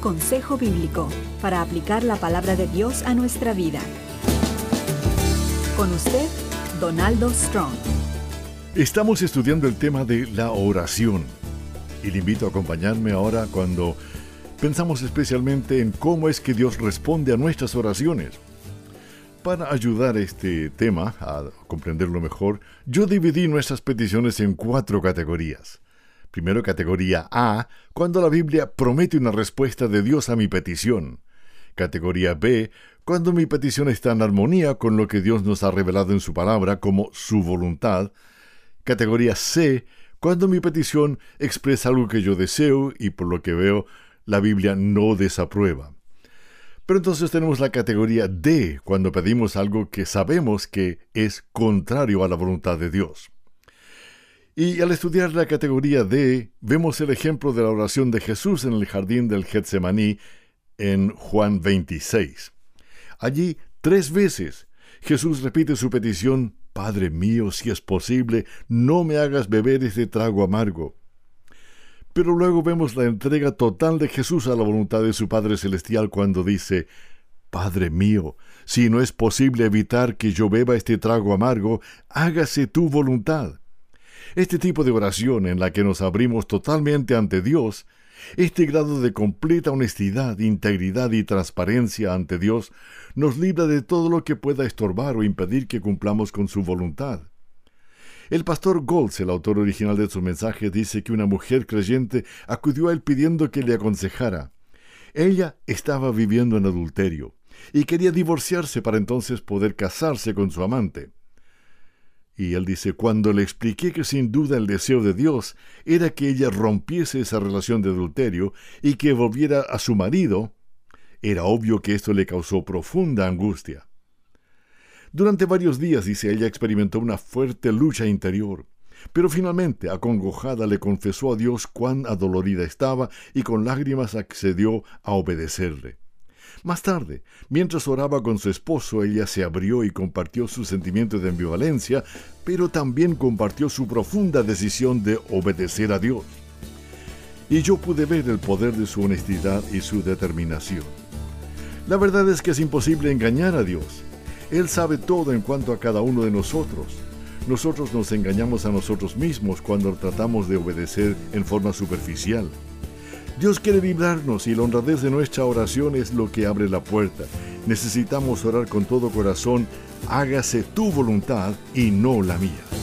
consejo bíblico para aplicar la palabra de Dios a nuestra vida. Con usted, Donaldo Strong. Estamos estudiando el tema de la oración y le invito a acompañarme ahora cuando pensamos especialmente en cómo es que Dios responde a nuestras oraciones. Para ayudar a este tema a comprenderlo mejor, yo dividí nuestras peticiones en 4 categorías. Primero, categoría A, cuando la Biblia promete una respuesta de Dios a mi petición. Categoría B, cuando mi petición está en armonía con lo que Dios nos ha revelado en su palabra como su voluntad. Categoría C, cuando mi petición expresa algo que yo deseo y por lo que veo, la Biblia no desaprueba. Pero entonces tenemos la categoría D, cuando pedimos algo que sabemos que es contrario a la voluntad de Dios. Y al estudiar la categoría D, vemos el ejemplo de la oración de Jesús en el jardín del Getsemaní en Juan 26. Allí, 3 veces, Jesús repite su petición: Padre mío, si es posible, no me hagas beber este trago amargo. Pero luego vemos la entrega total de Jesús a la voluntad de su Padre Celestial cuando dice: Padre mío, si no es posible evitar que yo beba este trago amargo, hágase tu voluntad. Este tipo de oración en la que nos abrimos totalmente ante Dios, este grado de completa honestidad, integridad y transparencia ante Dios, nos libra de todo lo que pueda estorbar o impedir que cumplamos con su voluntad. El pastor Goltz, el autor original de su mensaje, dice que una mujer creyente acudió a él pidiendo que le aconsejara. Ella estaba viviendo en adulterio y quería divorciarse para entonces poder casarse con su amante. Y él dice: cuando le expliqué que sin duda el deseo de Dios era que ella rompiese esa relación de adulterio y que volviera a su marido, era obvio que esto le causó profunda angustia. Durante varios días, dice ella, experimentó una fuerte lucha interior, pero finalmente, acongojada, le confesó a Dios cuán adolorida estaba y con lágrimas accedió a obedecerle. Más tarde, mientras oraba con su esposo, ella se abrió y compartió sus sentimientos de ambivalencia, pero también compartió su profunda decisión de obedecer a Dios. Y yo pude ver el poder de su honestidad y su determinación. La verdad es que es imposible engañar a Dios. Él sabe todo en cuanto a cada uno de nosotros. Nosotros nos engañamos a nosotros mismos cuando tratamos de obedecer en forma superficial. Dios quiere librarnos y la honradez de nuestra oración es lo que abre la puerta. Necesitamos orar con todo corazón: hágase tu voluntad y no la mía.